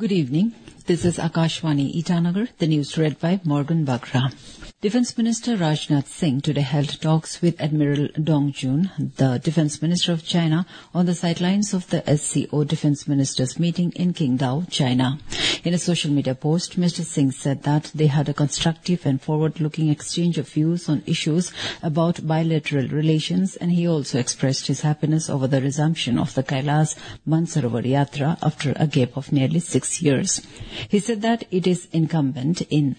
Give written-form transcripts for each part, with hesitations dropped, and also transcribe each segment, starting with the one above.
Good evening. This is Akashvani Itanagar, the news read by Morgan Bagra. Defence Minister Rajnath Singh today held talks with Admiral Dong Jun, the Defence Minister of China, on the sidelines of the SCO Defence Ministers meeting in Qingdao, China. In a social media post, Mr. Singh said that they had a constructive and forward-looking exchange of views on issues about bilateral relations, and he also expressed his happiness over the resumption of the Kailash Mansarovar Yatra after a gap of nearly 6 years. He said that it is incumbent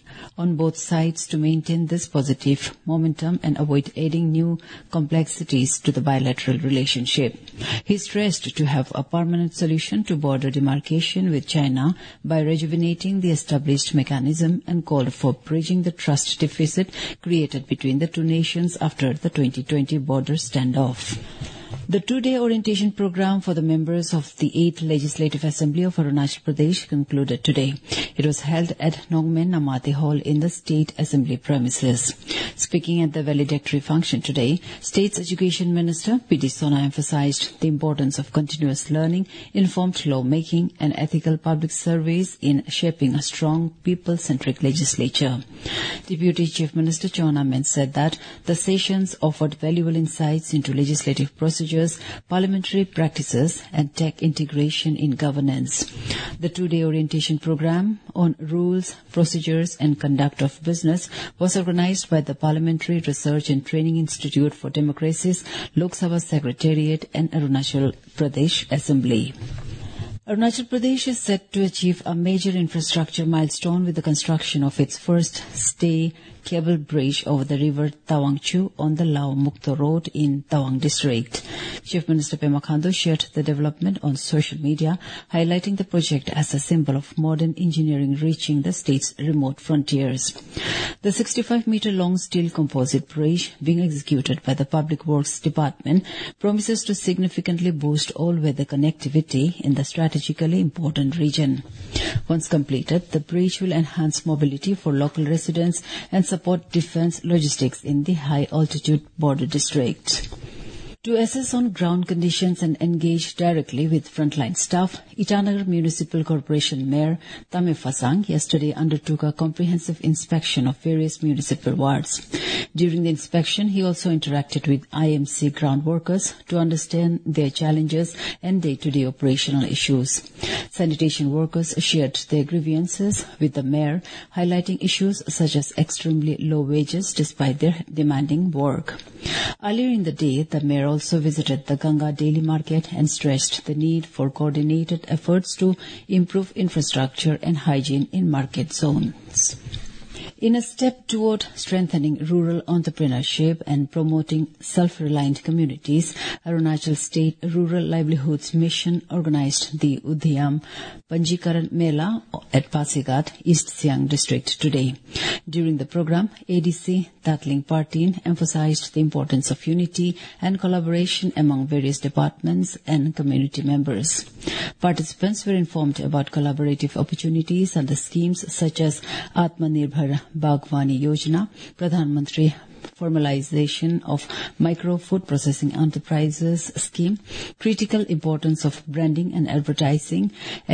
on both sides to maintain this positive momentum and avoid adding new complexities to the bilateral relationship. He stressed to have a permanent solution to border demarcation with China by rejuvenating the established mechanism and called for bridging the trust deficit created between the two nations after the 2020 border standoff. The two-day orientation program for the members of the 8th Legislative Assembly of Arunachal Pradesh concluded today. It was held at Nongmen Namate Hall in the State Assembly premises. Speaking at the valedictory function today, State's Education Minister P.D. Sona emphasized the importance of continuous learning, informed lawmaking, and ethical public service in shaping a strong, people-centric legislature. Deputy Chief Minister Chona Men said that the sessions offered valuable insights into legislative procedures, parliamentary practices, and tech integration in governance. The two-day orientation program on rules, procedures, and conduct of business was organized by the Parliamentary Research and Training Institute for Democracy's Lok Sabha Secretariat and Arunachal Pradesh Assembly. Arunachal Pradesh is set to achieve a major infrastructure milestone with the construction of its first stay cable bridge over the river Tawang Chu on the Lao Mukto Road in Tawang district. Chief Minister Pema Khandu shared the development on social media, highlighting the project as a symbol of modern engineering reaching the state's remote frontiers. The 65-meter-long steel composite bridge being executed by the Public Works Department promises to significantly boost all-weather connectivity in the strategically important region. Once completed, the bridge will enhance mobility for local residents and support defense logistics in the high-altitude border district. To assess on-ground conditions and engage directly with frontline staff, Itanagar Municipal Corporation Mayor Tame Fasang yesterday undertook a comprehensive inspection of various municipal wards. During the inspection, he also interacted with IMC ground workers to understand their challenges and day-to-day operational issues. Sanitation workers shared their grievances with the mayor, highlighting issues such as extremely low wages despite their demanding work. Earlier in the day, the mayor also visited the Ganga Daily Market and stressed the need for coordinated efforts to improve infrastructure and hygiene in market zones. In a step toward strengthening rural entrepreneurship and promoting self-reliant communities, Arunachal State Rural Livelihoods Mission organized the Udhiyam Panjikaran Mela at Pasigat, East Siang district today. During the program, ADC Tatling Partin emphasized the importance of unity and collaboration among various departments and community members. Participants were informed about collaborative opportunities and the schemes such as Atmanirbhar Bagwani Yojana, Pradhan Mantri Formalization of Micro Food Processing Enterprises Scheme, critical importance of branding and advertising,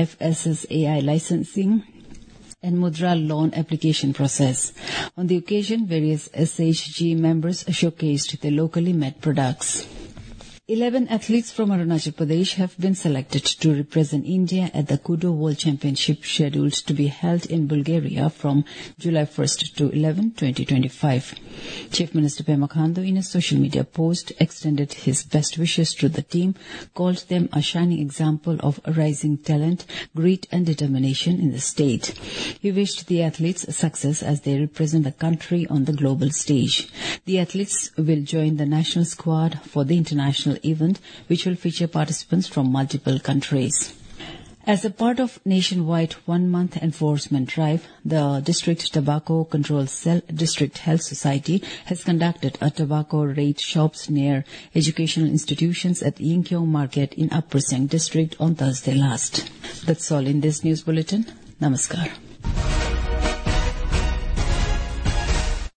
FSSAI licensing, and Mudra loan application process. On the occasion, various SHG members showcased their locally made products. 11 athletes from Arunachal Pradesh have been selected to represent India at the Kudo World Championship scheduled to be held in Bulgaria from July 1st to 11, 2025. Chief Minister Pema Khandu, in a social media post, extended his best wishes to the team, called them a shining example of rising talent, grit and determination in the state. He wished the athletes success as they represent the country on the global stage. The athletes will join the national squad for the international event, which will feature participants from multiple countries. As a part of nationwide one-month enforcement drive, the District Tobacco Control Cell District Health Society has conducted a tobacco raid shops near educational institutions at Yingkiong Market in Upper Siang District on Thursday last. That's all in this news bulletin. Namaskar.